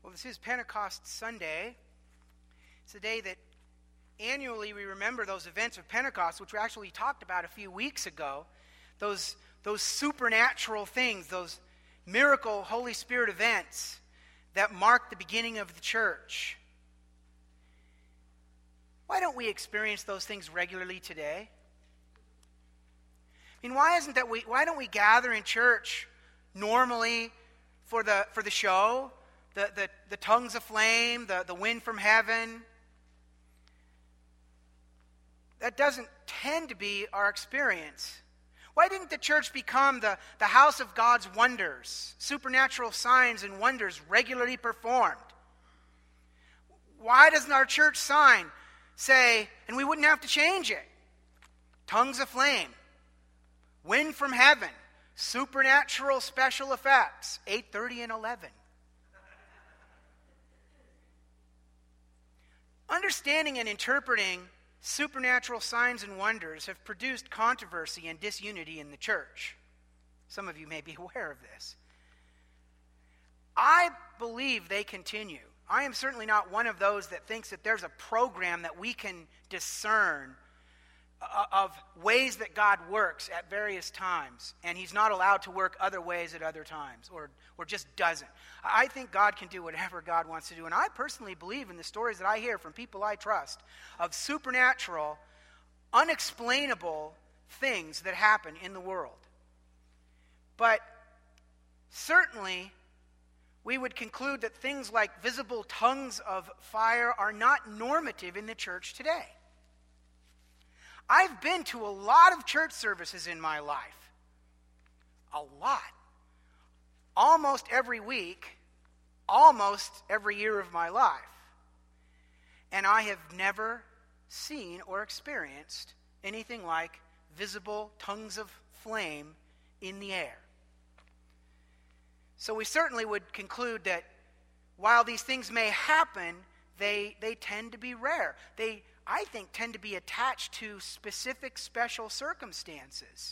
Well, this is Pentecost Sunday. It's a day that annually we remember those events of Pentecost, which we actually talked about a few weeks ago. Those supernatural things, those miracle Holy Spirit events that mark the beginning of the church. Why don't we experience those things regularly today? I mean, why don't we gather in church normally for the show? The tongues of flame, the wind from heaven. That doesn't tend to be our experience. Why didn't the church become the house of God's wonders, supernatural signs and wonders regularly performed? Why doesn't our church sign say, and we wouldn't have to change it, tongues of flame, wind from heaven, supernatural special effects, 8:30 and 11. Understanding and interpreting supernatural signs and wonders have produced controversy and disunity in the church. Some of you may be aware of this. I believe they continue. I am certainly not one of those that thinks that there's a program that we can discern of ways that God works at various times, and he's not allowed to work other ways at other times, or just doesn't. I think God can do whatever God wants to do, and I personally believe in the stories that I hear from people I trust of supernatural, unexplainable things that happen in the world. But certainly, we would conclude that things like visible tongues of fire are not normative in the church today. I've been to a lot of church services in my life. A lot. Almost every week, almost every year of my life. And I have never seen or experienced anything like visible tongues of flame in the air. So we certainly would conclude that while these things may happen, they tend to be rare. They, I think, tend to be attached to specific special circumstances.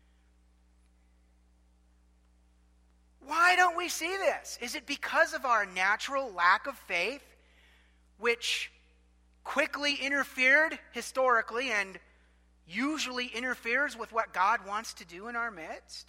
Why don't we see this? Is it because of our natural lack of faith, which quickly interfered historically and usually interferes with what God wants to do in our midst?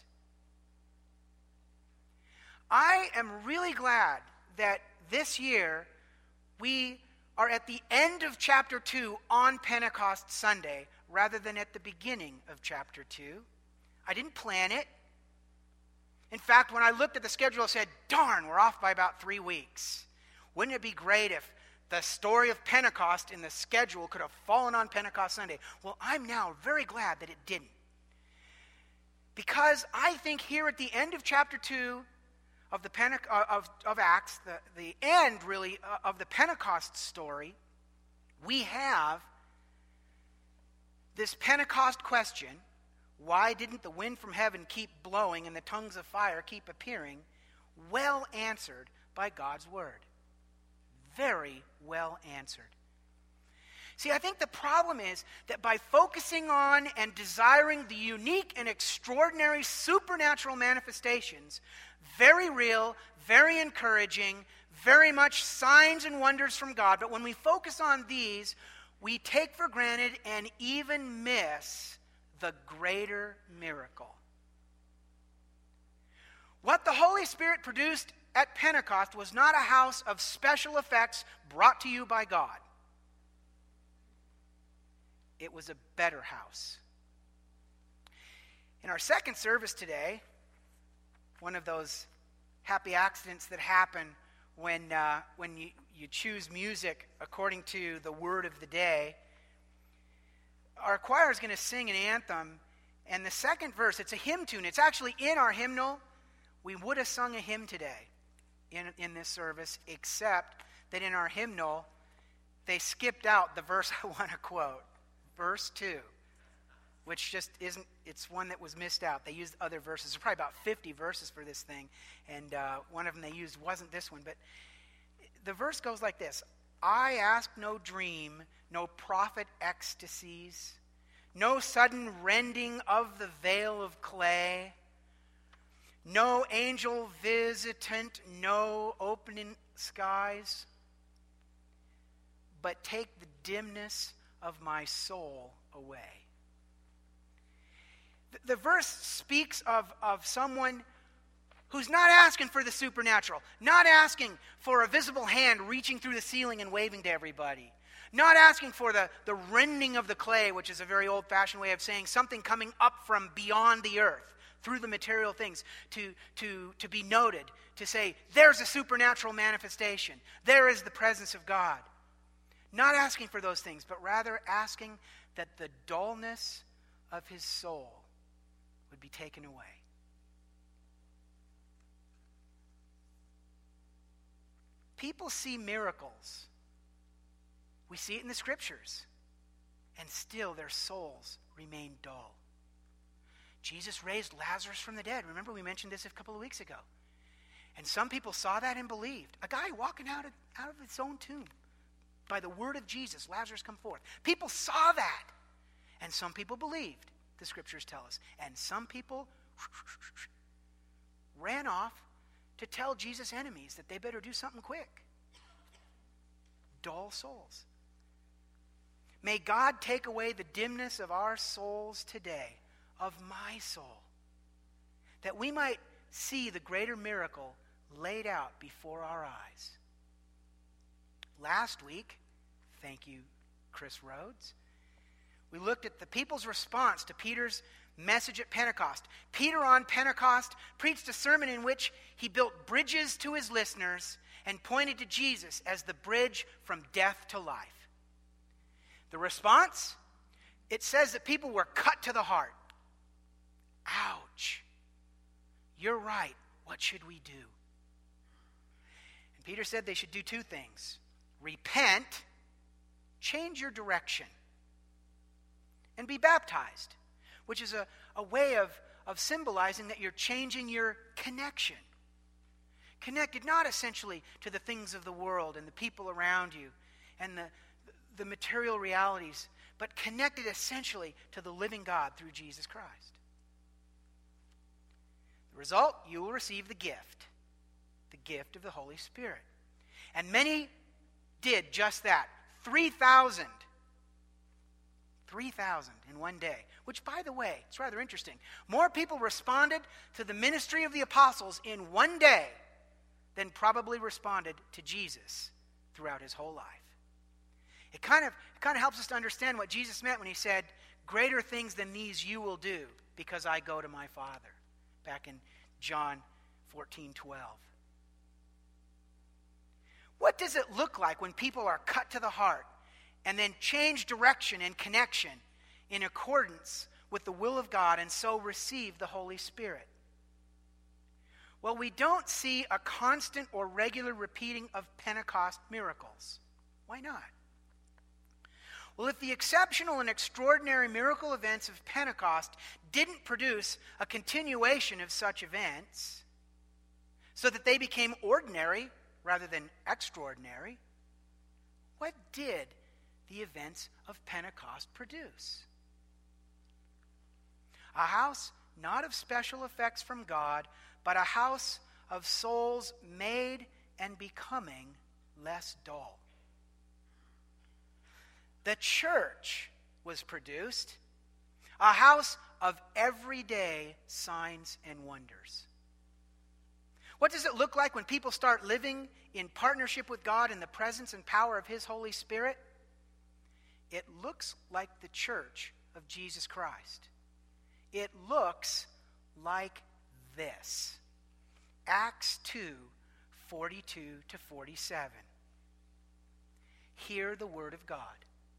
I am really glad that this year we are at the end of chapter 2 on Pentecost Sunday rather than at the beginning of chapter 2. I didn't plan it. In fact, when I looked at the schedule, I said, darn, we're off by about 3 weeks. Wouldn't it be great if the story of Pentecost in the schedule could have fallen on Pentecost Sunday? Well, I'm now very glad that it didn't. Because I think here at the end of chapter 2 of the of Acts, the end really of the Pentecost story, we have this Pentecost question: why didn't the wind from heaven keep blowing and the tongues of fire keep appearing? Well answered by God's word. Very well answered. See, I think the problem is that by focusing on and desiring the unique and extraordinary supernatural manifestations, very real, very encouraging, very much signs and wonders from God, but when we focus on these, we take for granted and even miss the greater miracle. What the Holy Spirit produced at Pentecost was not a house of special effects brought to you by God. It was a better house. In our second service today, one of those happy accidents that happen when you choose music according to the word of the day, our choir is going to sing an anthem, and the second verse, it's a hymn tune. It's actually in our hymnal. We would have sung a hymn today in this service, except that in our hymnal, they skipped out the verse I want to quote. Verse 2, which just isn't, it's one that was missed out. They used other verses. There's probably about 50 verses for this thing, and one of them they used wasn't this one. But the verse goes like this: I ask no dream, no prophet ecstasies, no sudden rending of the veil of clay, no angel visitant, no opening skies, but take the dimness of my soul away. The verse speaks of someone who's not asking for the supernatural, not asking for a visible hand reaching through the ceiling and waving to everybody, not asking for the rending of the clay, which is a very old-fashioned way of saying something coming up from beyond the earth, through the material things, to be noted, to say, there's a supernatural manifestation, there is the presence of God. Not asking for those things, but rather asking that the dullness of his soul would be taken away. People see miracles. We see it in the scriptures. And still their souls remain dull. Jesus raised Lazarus from the dead. Remember, we mentioned this a couple of weeks ago. And some people saw that and believed. A guy walking out of his own tomb. By the word of Jesus, Lazarus come forth. People saw that. And some people believed, the scriptures tell us. And some people ran off to tell Jesus' enemies that they better do something quick. Dull souls. May God take away the dimness of our souls today, of my soul, that we might see the greater miracle laid out before our eyes. Last week, thank you, Chris Rhodes, we looked at the people's response to Peter's message at Pentecost. Peter on Pentecost preached a sermon in which he built bridges to his listeners and pointed to Jesus as the bridge from death to life. The response? It says that people were cut to the heart. Ouch. You're right. What should we do? And Peter said they should do two things. Repent, change your direction, and be baptized, which is a way of symbolizing that you're changing your connection. Connected not essentially to the things of the world and the people around you and the material realities, but connected essentially to the living God through Jesus Christ. The result, you will receive the gift of the Holy Spirit. And many did just that. 3,000 in one day. Which, by the way, it's rather interesting. More people responded to the ministry of the apostles in one day than probably responded to Jesus throughout his whole life. It kind of helps us to understand what Jesus meant when he said, greater things than these you will do because I go to my Father. Back in John 14:12. What does it look like when people are cut to the heart and then change direction and connection in accordance with the will of God and so receive the Holy Spirit? Well, we don't see a constant or regular repeating of Pentecost miracles. Why not? Well, if the exceptional and extraordinary miracle events of Pentecost didn't produce a continuation of such events, so that they became ordinary rather than extraordinary, what did the events of Pentecost produce? A house not of special effects from God, but a house of souls made and becoming less dull. The church was produced, a house of everyday signs and wonders. What does it look like when people start living in partnership with God in the presence and power of his Holy Spirit? It looks like the church of Jesus Christ. It looks like this. Acts 2:42-47. Hear the word of God.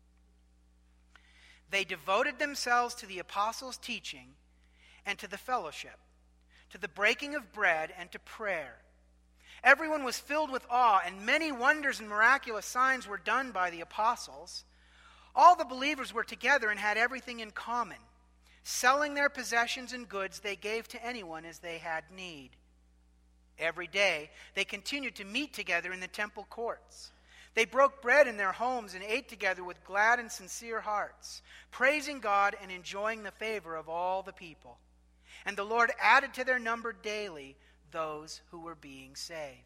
They devoted themselves to the apostles' teaching and to the fellowship, to the breaking of bread and to prayer. Everyone was filled with awe, and many wonders and miraculous signs were done by the apostles. All the believers were together and had everything in common. Selling their possessions and goods, they gave to anyone as they had need. Every day, they continued to meet together in the temple courts. They broke bread in their homes and ate together with glad and sincere hearts, praising God and enjoying the favor of all the people. And the Lord added to their number daily those who were being saved.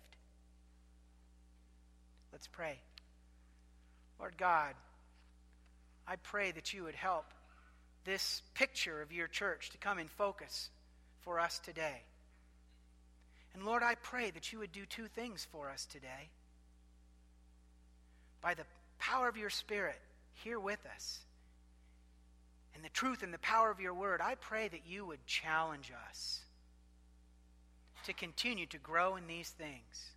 Let's pray. Lord God, I pray that you would help this picture of your church to come in focus for us today. And Lord, I pray that you would do two things for us today. By the power of your Spirit here with us, and the truth and the power of your word, I pray that you would challenge us to continue to grow in these things.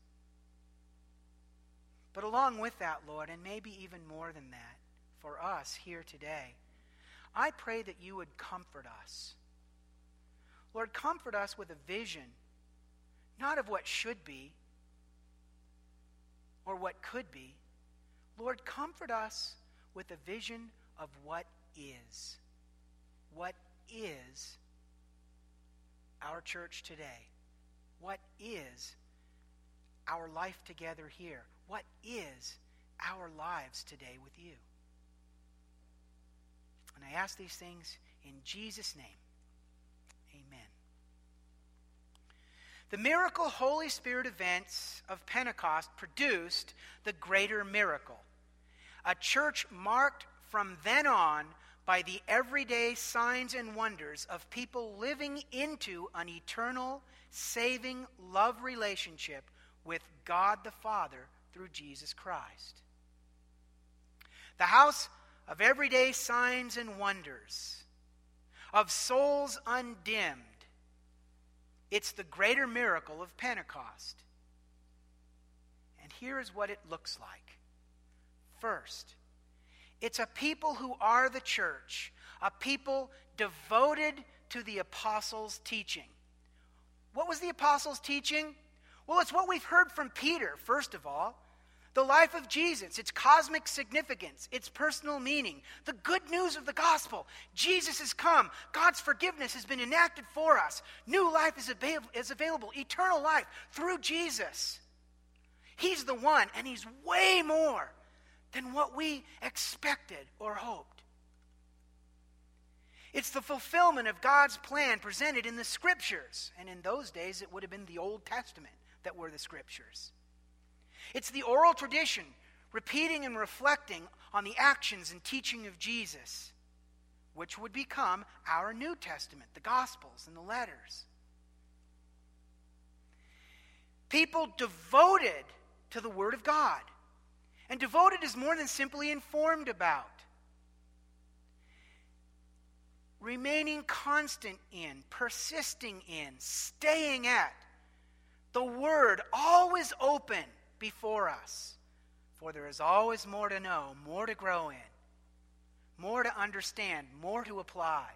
But along with that, Lord, and maybe even more than that, for us here today, I pray that you would comfort us. Lord, comfort us with a vision, not of what should be or what could be. Lord, comfort us with a vision of what is. What is our church today? What is our life together here? What is our lives today with you? And I ask these things in Jesus' name. Amen. The miracle Holy Spirit events of Pentecost produced the greater miracle. A church marked from then on by the everyday signs and wonders of people living into an eternal, saving love relationship with God the Father through Jesus Christ. The house of everyday signs and wonders, of souls undimmed. It's the greater miracle of Pentecost. And here is what it looks like. First, it's a people who are the church, a people devoted to the apostles' teaching. What was the apostles' teaching? Well, it's what we've heard from Peter, first of all. The life of Jesus, its cosmic significance, its personal meaning, the good news of the gospel. Jesus has come. God's forgiveness has been enacted for us. New life is available, eternal life through Jesus. He's the one, and he's way more than what we expected or hoped. It's the fulfillment of God's plan presented in the Scriptures. And in those days, it would have been the Old Testament that were the Scriptures. It's the oral tradition, repeating and reflecting on the actions and teaching of Jesus, which would become our New Testament, the Gospels and the letters. People devoted to the Word of God. And devoted is more than simply informed about. Remaining constant in, persisting in, staying at. The Word always open before us. For there is always more to know, more to grow in, more to understand, more to apply.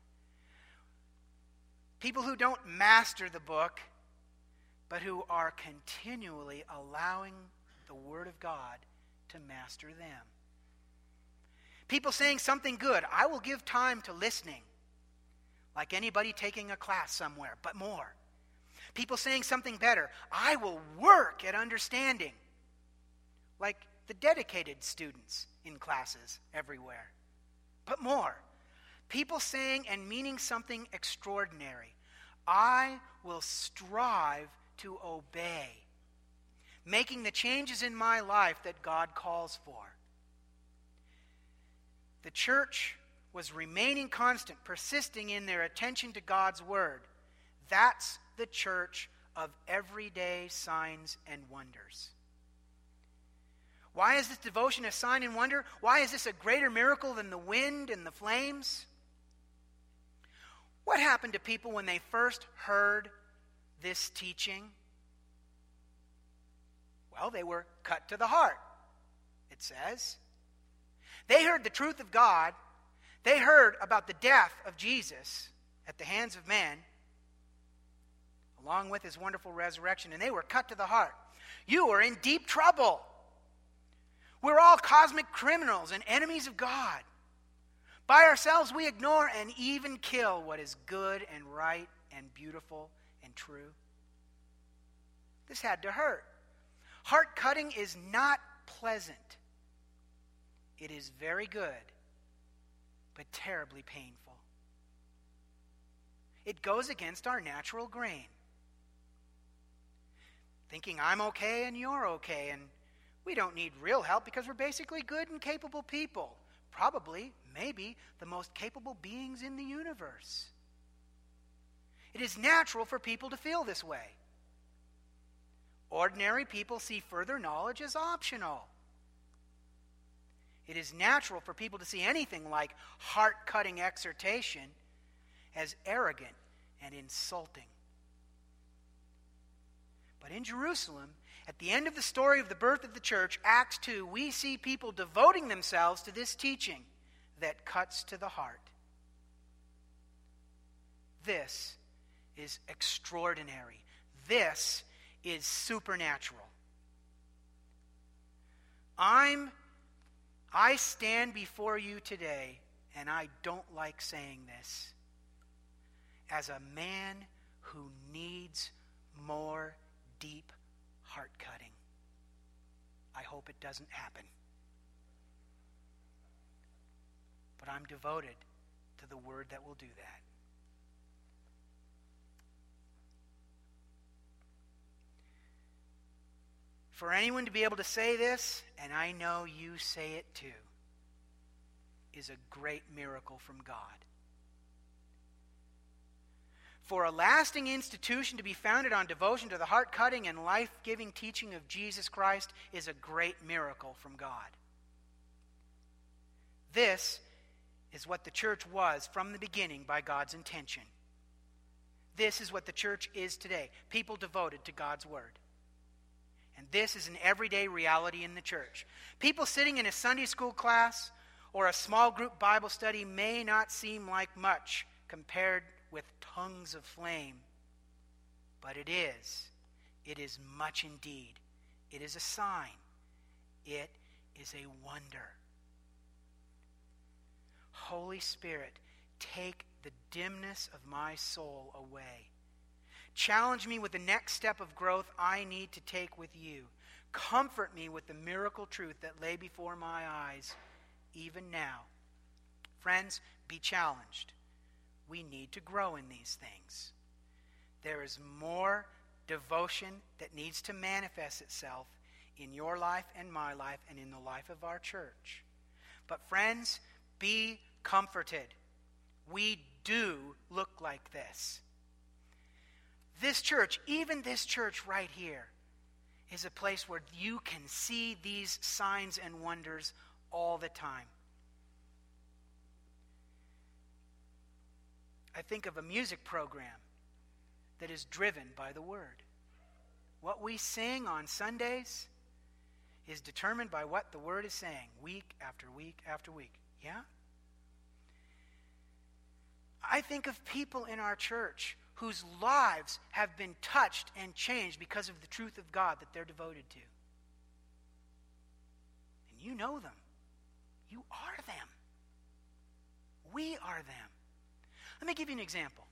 People who don't master the book, but who are continually allowing the Word of God to master them. People saying something good, I will give time to listening, like anybody taking a class somewhere, but more. People saying something better, I will work at understanding, like the dedicated students in classes everywhere, but more. People saying and meaning something extraordinary, I will strive to obey, making the changes in my life that God calls for. The church was remaining constant, persisting in their attention to God's word. That's the church of everyday signs and wonders. Why is this devotion a sign and wonder? Why is this a greater miracle than the wind and the flames? What happened to people when they first heard this teaching? Well, they were cut to the heart, it says. They heard the truth of God. They heard about the death of Jesus at the hands of man, along with his wonderful resurrection, and they were cut to the heart. You are in deep trouble. We're all cosmic criminals and enemies of God. By ourselves, we ignore and even kill what is good and right and beautiful and true. This had to hurt. Heart cutting is not pleasant. It is very good, but terribly painful. It goes against our natural grain. Thinking I'm okay and you're okay, and we don't need real help because we're basically good and capable people. Probably, maybe, the most capable beings in the universe. It is natural for people to feel this way. Ordinary people see further knowledge as optional. It is natural for people to see anything like heart-cutting exhortation as arrogant and insulting. But in Jerusalem, at the end of the story of the birth of the church, Acts 2, we see people devoting themselves to this teaching that cuts to the heart. This is extraordinary. This is supernatural. I stand before you today, and I don't like saying this, as a man who needs more deep heart cutting. I hope it doesn't happen. But I'm devoted to the word that will do that. For anyone to be able to say this, and I know you say it too, is a great miracle from God. For a lasting institution to be founded on devotion to the heart-cutting and life-giving teaching of Jesus Christ is a great miracle from God. This is what the church was from the beginning by God's intention. This is what the church is today, people devoted to God's word. And this is an everyday reality in the church. People sitting in a Sunday school class or a small group Bible study may not seem like much compared with tongues of flame. But it is. It is much indeed. It is a sign. It is a wonder. Holy Spirit, take the dimness of my soul away. Challenge me with the next step of growth I need to take with you. Comfort me with the miracle truth that lay before my eyes, even now. Friends, be challenged. We need to grow in these things. There is more devotion that needs to manifest itself in your life and my life and in the life of our church. But friends, be comforted. We do look like this. This church, even this church right here, is a place where you can see these signs and wonders all the time. I think of a music program that is driven by the Word. What we sing on Sundays is determined by what the Word is saying week after week after week. Yeah? I think of people in our church whose lives have been touched and changed because of the truth of God that they're devoted to. And you know them. You are them. We are them. Let me give you an example.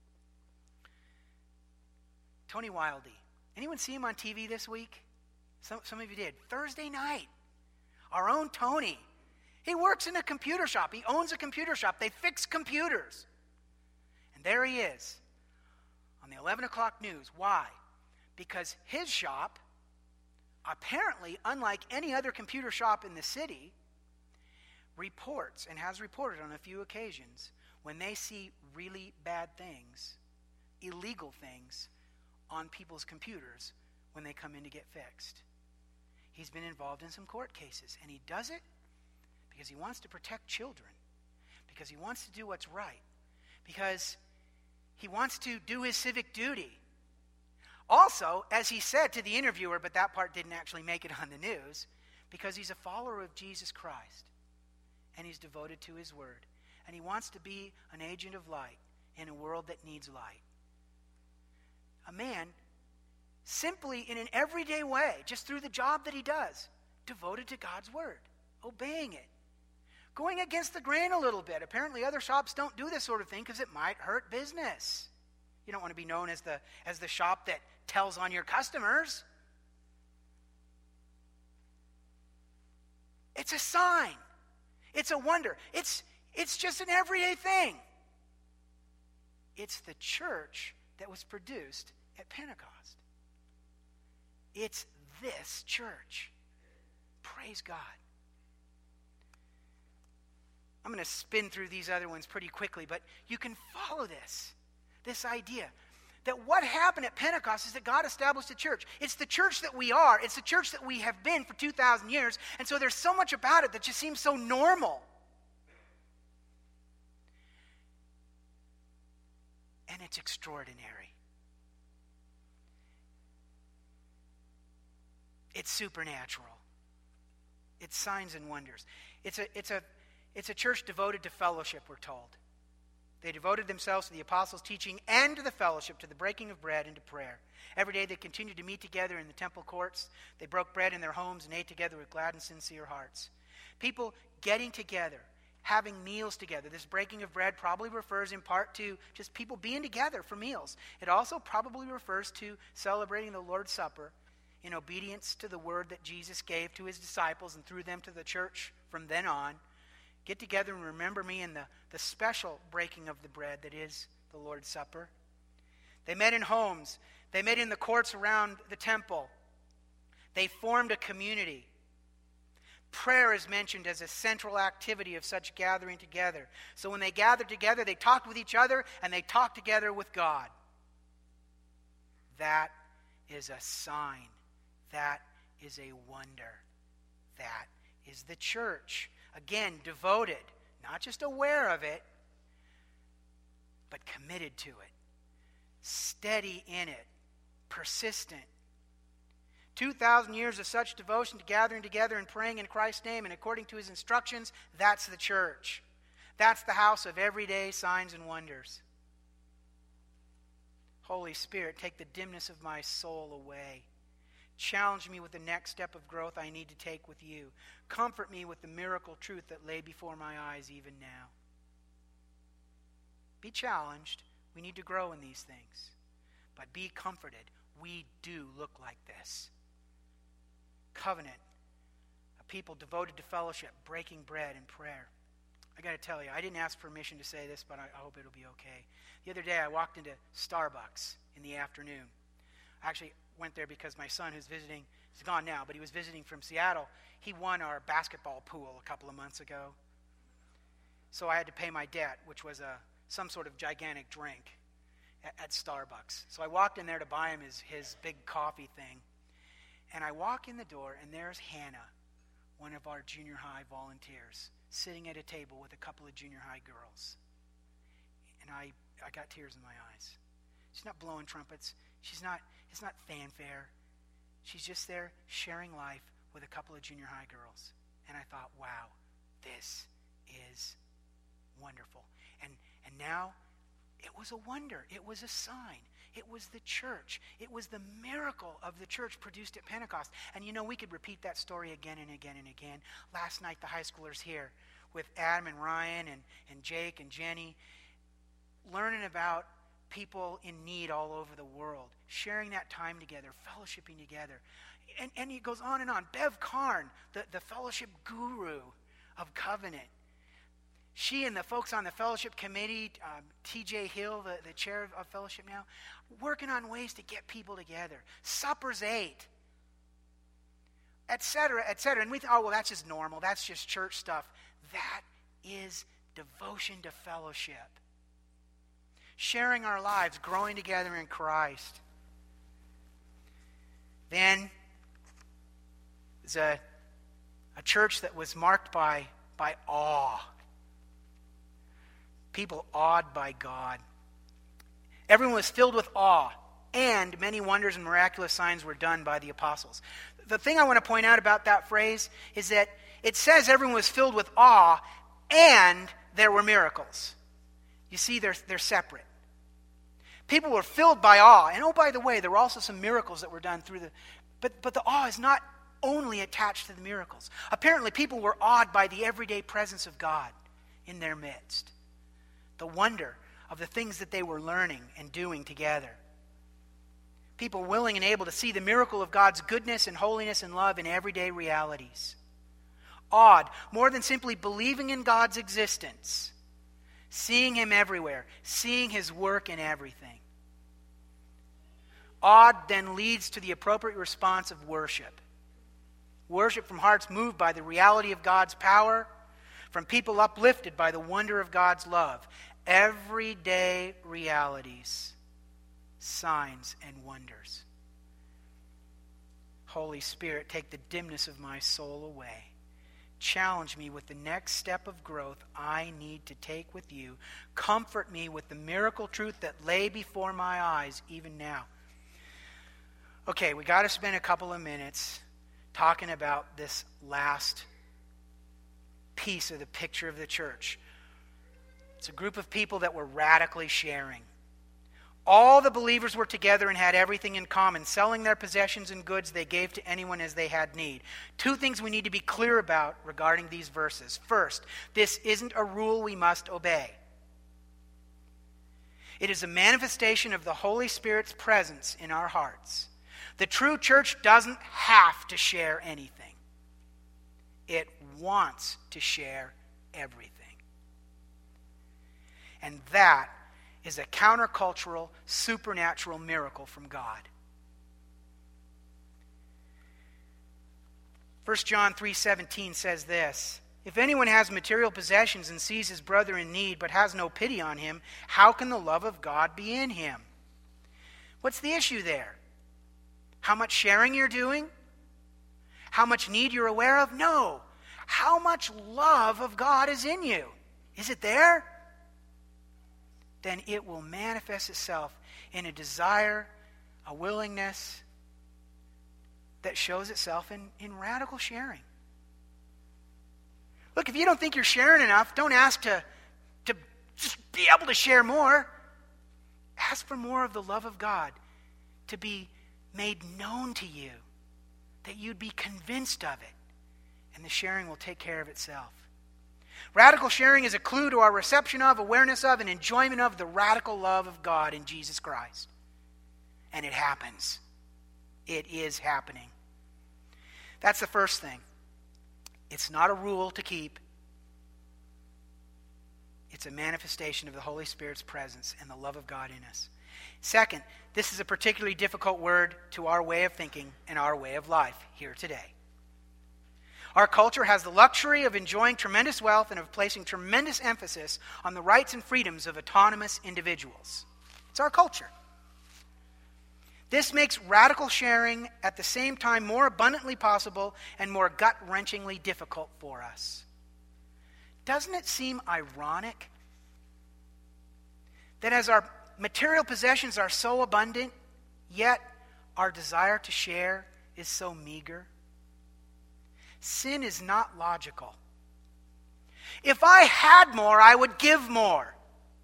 Tony Wildey. Anyone see him on TV this week? Some of you did. Thursday night. Our own Tony. He works in a computer shop. He owns a computer shop. They fix computers. And there he is on the 11 o'clock news. Why? Because his shop, apparently unlike any other computer shop in the city, reports and has reported on a few occasions when they see really bad things, illegal things, on people's computers when they come in to get fixed. He's been involved in some court cases, and he does it because he wants to protect children, because he wants to do what's right, because he wants to do his civic duty. Also, as he said to the interviewer, but that part didn't actually make it on the news, because he's a follower of Jesus Christ, and he's devoted to his word, and he wants to be an agent of light in a world that needs light. A man, simply in an everyday way, just through the job that he does, devoted to God's word, obeying it, going against the grain a little bit. Apparently other shops don't do this sort of thing because it might hurt business. You don't want to be known as the shop that tells on your customers. It's a sign. It's a wonder. It's just an everyday thing. It's the church that was produced at Pentecost. It's this church. Praise God. I'm going to spin through these other ones pretty quickly, but you can follow this idea that what happened at Pentecost is that God established a church. It's the church that we are. It's the church that we have been for 2,000 years, and so there's so much about it that just seems so normal. And it's extraordinary. It's supernatural. It's signs and wonders. It's a church devoted to fellowship, we're told. They devoted themselves to the apostles' teaching and to the fellowship, to the breaking of bread and to prayer. Every day they continued to meet together in the temple courts. They broke bread in their homes and ate together with glad and sincere hearts. People getting together, having meals together. This breaking of bread probably refers in part to just people being together for meals. It also probably refers to celebrating the Lord's Supper in obedience to the word that Jesus gave to his disciples and through them to the church from then on. Get together and remember me in the special breaking of the bread that is the Lord's Supper. They met in homes. They met in the courts around the temple. They formed a community. Prayer is mentioned as a central activity of such gathering together. So when they gathered together, they talked with each other and they talked together with God. That is a sign. That is a wonder. That is the church. Again, devoted, not just aware of it, but committed to it, steady in it, persistent. 2,000 years of such devotion to gathering together and praying in Christ's name and according to his instructions, that's the church. That's the house of everyday signs and wonders. Holy Spirit, take the dimness of my soul away. Challenge me with the next step of growth I need to take with you. Comfort me with the miracle truth that lay before my eyes even now. Be challenged. We need to grow in these things. But be comforted. We do look like this. Covenant. A people devoted to fellowship, breaking bread and prayer. I got to tell you, I didn't ask permission to say this, but I hope it'll be okay. The other day I walked into Starbucks in the afternoon. I actually went there because my son, who's visiting, he's gone now, but he was visiting from Seattle. He won our basketball pool a couple of months ago. So I had to pay my debt, which was some sort of gigantic drink at Starbucks. So I walked in there to buy him his big coffee thing. And I walk in the door, and there's Hannah, one of our junior high volunteers, sitting at a table with a couple of junior high girls. And I got tears in my eyes. She's not blowing trumpets. It's not fanfare. She's just there sharing life with a couple of junior high girls. And I thought, wow, this is wonderful. And now it was a wonder. It was a sign. It was the church. It was the miracle of the church produced at Pentecost. And we could repeat that story again and again and again. Last night, the high schoolers here with Adam and Ryan and Jake and Jenny, learning about people in need all over the world, sharing that time together, fellowshipping together. And it goes on and on. Bev Karn, the fellowship guru of Covenant. She and the folks on the fellowship committee, TJ Hill, the chair of fellowship now, working on ways to get people together. Suppers ate, et cetera, et cetera. And we thought, well, that's just normal. That's just church stuff. That is devotion to fellowship. Sharing our lives, growing together in Christ. Then there's a church that was marked by awe. People awed by God. Everyone was filled with awe, and many wonders and miraculous signs were done by the apostles. The thing I want to point out about that phrase is that it says everyone was filled with awe, and there were miracles. You see, they're separate. People were filled by awe. And by the way, there were also some miracles that were done through but the awe is not only attached to the miracles. Apparently, people were awed by the everyday presence of God in their midst. The wonder of the things that they were learning and doing together. People willing and able to see the miracle of God's goodness and holiness and love in everyday realities. Awed, more than simply believing in God's existence, seeing him everywhere, seeing his work in everything. Awed then leads to the appropriate response of worship. Worship from hearts moved by the reality of God's power, from people uplifted by the wonder of God's love. Everyday realities, signs and wonders. Holy Spirit, take the dimness of my soul away. Challenge me with the next step of growth I need to take with you. Comfort me with the miracle truth that lay before my eyes even now. Okay, we got to spend a couple of minutes talking about this last piece of the picture of the church. It's a group of people that were radically sharing. All the believers were together and had everything in common. Selling their possessions and goods, they gave to anyone as they had need. Two things we need to be clear about regarding these verses. First, this isn't a rule we must obey. It is a manifestation of the Holy Spirit's presence in our hearts. The true church doesn't have to share anything. It wants to share everything. And that is a countercultural, supernatural miracle from God. 1 John 3:17 says this, "If anyone has material possessions and sees his brother in need but has no pity on him, how can the love of God be in him?" What's the issue there? How much sharing you're doing? How much need you're aware of? No. How much love of God is in you? Is it there? Then it will manifest itself in a desire, a willingness that shows itself in radical sharing. Look, if you don't think you're sharing enough, don't ask to just be able to share more. Ask for more of the love of God to be made known to you, that you'd be convinced of it, and the sharing will take care of itself. Radical sharing is a clue to our reception of, awareness of, and enjoyment of the radical love of God in Jesus Christ. And it happens. It is happening. That's the first thing. It's not a rule to keep. It's a manifestation of the Holy Spirit's presence and the love of God in us. Second, this is a particularly difficult word to our way of thinking and our way of life here today. Our culture has the luxury of enjoying tremendous wealth and of placing tremendous emphasis on the rights and freedoms of autonomous individuals. It's our culture. This makes radical sharing at the same time more abundantly possible and more gut-wrenchingly difficult for us. Doesn't it seem ironic that as our material possessions are so abundant, yet our desire to share is so meager? Sin is not logical. If I had more, I would give more.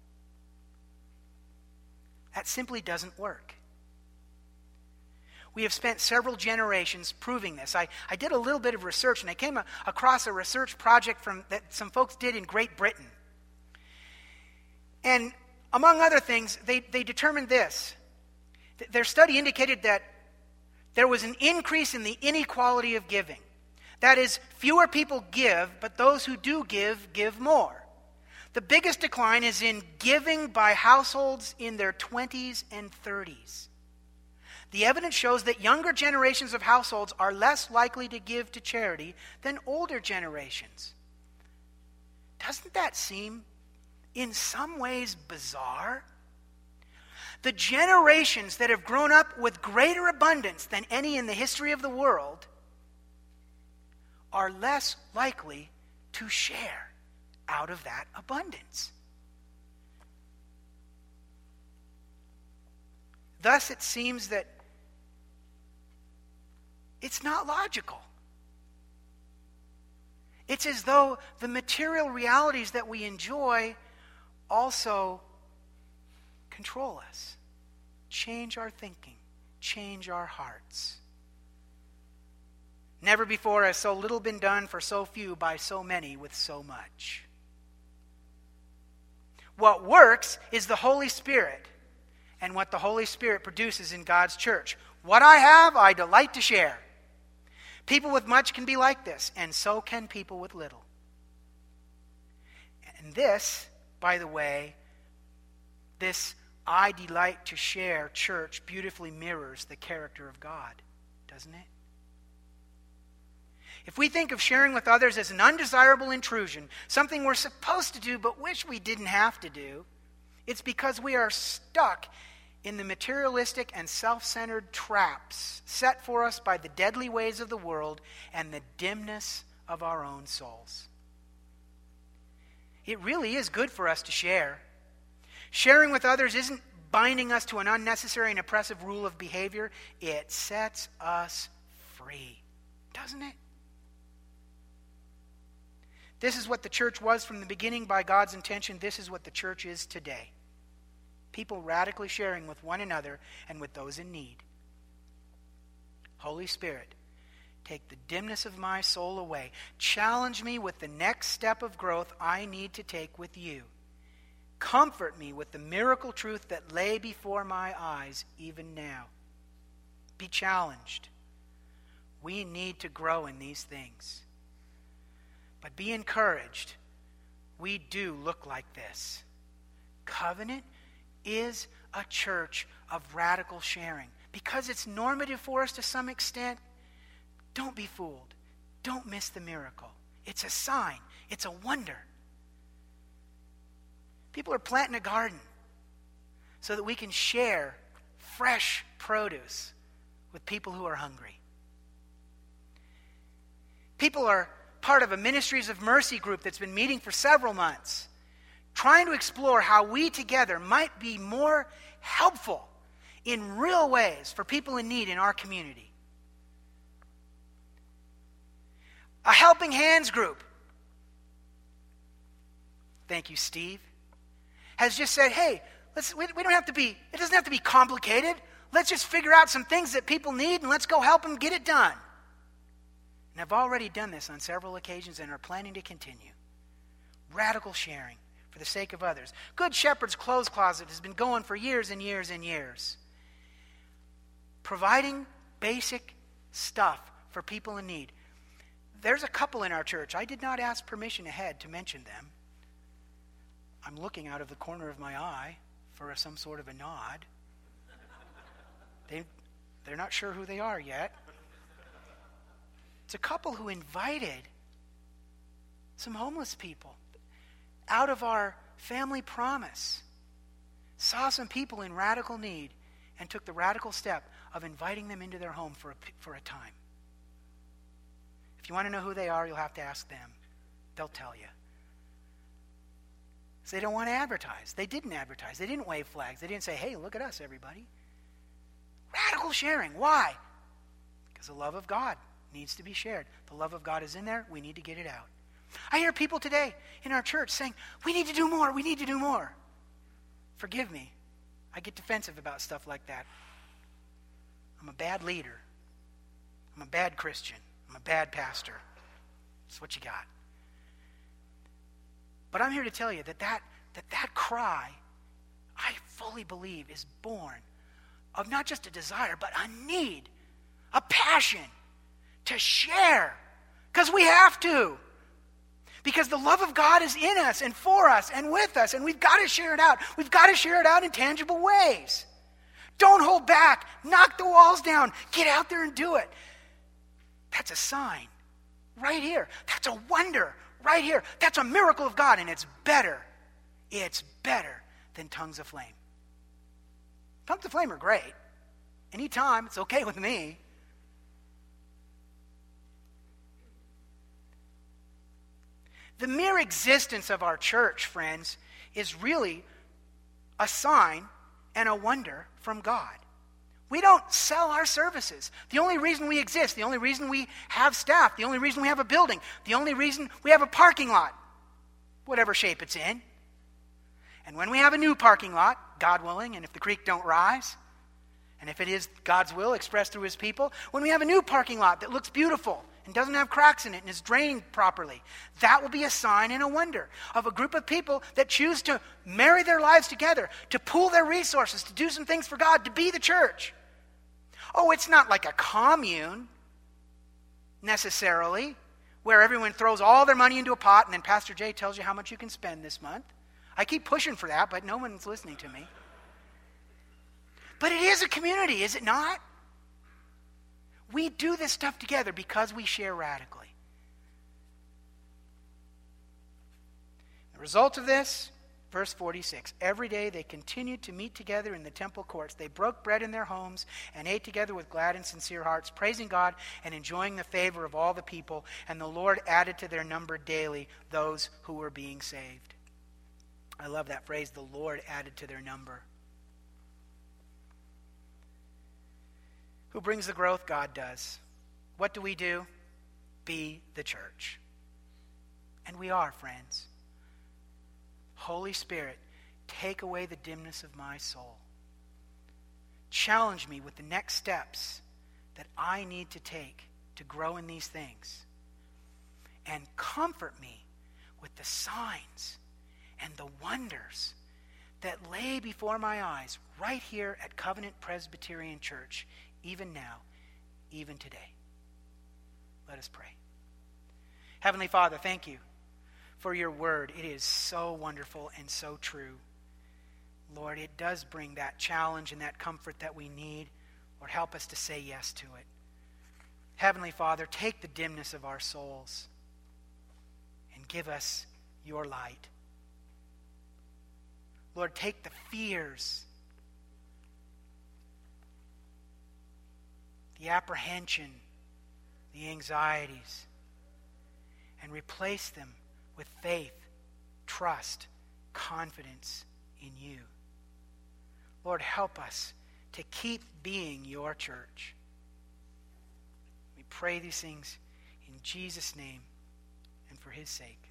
That simply doesn't work. We have spent several generations proving this. I did a little bit of research, and I came across a research project that some folks did in Great Britain. And among other things, they determined this. Their study indicated that there was an increase in the inequality of giving. That is, fewer people give, but those who do give more. The biggest decline is in giving by households in their 20s and 30s. The evidence shows that younger generations of households are less likely to give to charity than older generations. Doesn't that seem, in some ways, bizarre? The generations that have grown up with greater abundance than any in the history of the world are less likely to share out of that abundance. Thus, it seems that it's not logical. It's as though the material realities that we enjoy also control us, change our thinking, change our hearts. Never before has so little been done for so few by so many with so much. What works is the Holy Spirit and what the Holy Spirit produces in God's church. What I have, I delight to share. People with much can be like this, and so can people with little. And this by the way, this I delight to share church beautifully mirrors the character of God, doesn't it? If we think of sharing with others as an undesirable intrusion, something we're supposed to do but wish we didn't have to do, it's because we are stuck in the materialistic and self-centered traps set for us by the deadly ways of the world and the dimness of our own souls. It really is good for us to share. Sharing with others isn't binding us to an unnecessary and oppressive rule of behavior. It sets us free, doesn't it? This is what the church was from the beginning by God's intention. This is what the church is today. People radically sharing with one another and with those in need. Holy Spirit, take the dimness of my soul away. Challenge me with the next step of growth I need to take with you. Comfort me with the miracle truth that lay before my eyes even now. Be challenged. We need to grow in these things. But be encouraged. We do look like this. Covenant is a church of radical sharing. Because it's normative for us to some extent, don't be fooled. Don't miss the miracle. It's a sign. It's a wonder. People are planting a garden so that we can share fresh produce with people who are hungry. People are part of a Ministries of Mercy group that's been meeting for several months, trying to explore how we together might be more helpful in real ways for people in need in our community. A Helping Hands group, thank you, Steve, has just said, hey, we don't have to be, it doesn't have to be complicated. Let's just figure out some things that people need and let's go help them get it done. And I've already done this on several occasions and are planning to continue. Radical sharing for the sake of others. Good Shepherd's Clothes Closet has been going for years and years and years. Providing basic stuff for people in need. There's a couple in our church. I did not ask permission ahead to mention them. I'm looking out of the corner of my eye for some sort of a nod. They're not sure who they are yet. It's a couple who invited some homeless people out of our family promise, saw some people in radical need, and took the radical step of inviting them into their home for a time. If you want to know who they are, you'll have to ask them. They'll tell you. So they don't want to advertise. They didn't advertise. They didn't wave flags. They didn't say, hey, look at us, everybody. Radical sharing. Why? Because the love of God needs to be shared. The love of God is in there. We need to get it out. I hear people today in our church saying, we need to do more. We need to do more. Forgive me. I get defensive about stuff like that. I'm a bad leader. I'm a bad Christian. I'm a bad pastor. That's what you got. But I'm here to tell you that cry, I fully believe, is born of not just a desire, but a need, a passion to share. Because we have to. Because the love of God is in us and for us and with us, and we've got to share it out. We've got to share it out in tangible ways. Don't hold back. Knock the walls down. Get out there and do it. That's a sign right here. That's a wonder right here. That's a miracle of God, and it's better. It's better than tongues of flame. Tongues of flame are great. Anytime, it's okay with me. The mere existence of our church, friends, is really a sign and a wonder from God. We don't sell our services. The only reason we exist, the only reason we have staff, the only reason we have a building, the only reason we have a parking lot, whatever shape it's in. And when we have a new parking lot, God willing, and if the creek don't rise, and if it is God's will expressed through his people, when we have a new parking lot that looks beautiful and doesn't have cracks in it and is drained properly, that will be a sign and a wonder of a group of people that choose to marry their lives together, to pool their resources, to do some things for God, to be the church. Oh, it's not like a commune, necessarily, where everyone throws all their money into a pot and then Pastor Jay tells you how much you can spend this month. I keep pushing for that, but no one's listening to me. But it is a community, is it not? We do this stuff together because we share radically. The result of this, verse 46, every day they continued to meet together in the temple courts. They broke bread in their homes and ate together with glad and sincere hearts, praising God and enjoying the favor of all the people. And the Lord added to their number daily those who were being saved. I love that phrase, the Lord added to their number. Who brings the growth? God does. What do? Be the church. And we are, friends. Holy Spirit, take away the dimness of my soul. Challenge me with the next steps that I need to take to grow in these things. And comfort me with the signs and the wonders that lay before my eyes right here at Covenant Presbyterian Church, even now, even today. Let us pray. Heavenly Father, thank you for your word. It is so wonderful and so true. Lord, it does bring that challenge and that comfort that we need. Lord, help us to say yes to it. Heavenly Father, take the dimness of our souls and give us your light. Lord, take the fears, the apprehension, the anxieties, and replace them with faith, trust, confidence in you. Lord, help us to keep being your church. We pray these things in Jesus' name and for his sake.